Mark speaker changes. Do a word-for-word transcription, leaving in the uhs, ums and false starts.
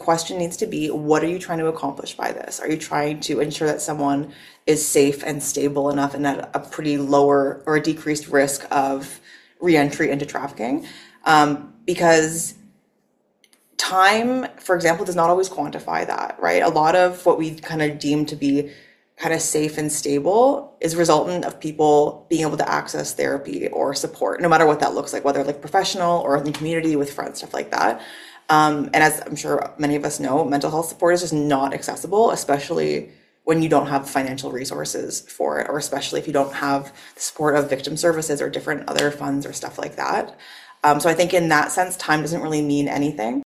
Speaker 1: question needs to be, what are you trying to accomplish by this? Are you trying to ensure that someone is safe and stable enough and at a pretty lower or a decreased risk of reentry into trafficking? Um, because time, for example, does not always quantify that, right? A lot of what we kind of deem to be kind of safe and stable is resultant of people being able to access therapy or support, no matter what that looks like, whether like professional or in the community with friends, stuff like that. Um, and as I'm sure many of us know, mental health support is just not accessible, especially when you don't have financial resources for it, or especially if you don't have the support of victim services or different other funds or stuff like that. Um, so I think in that sense, time doesn't really mean anything.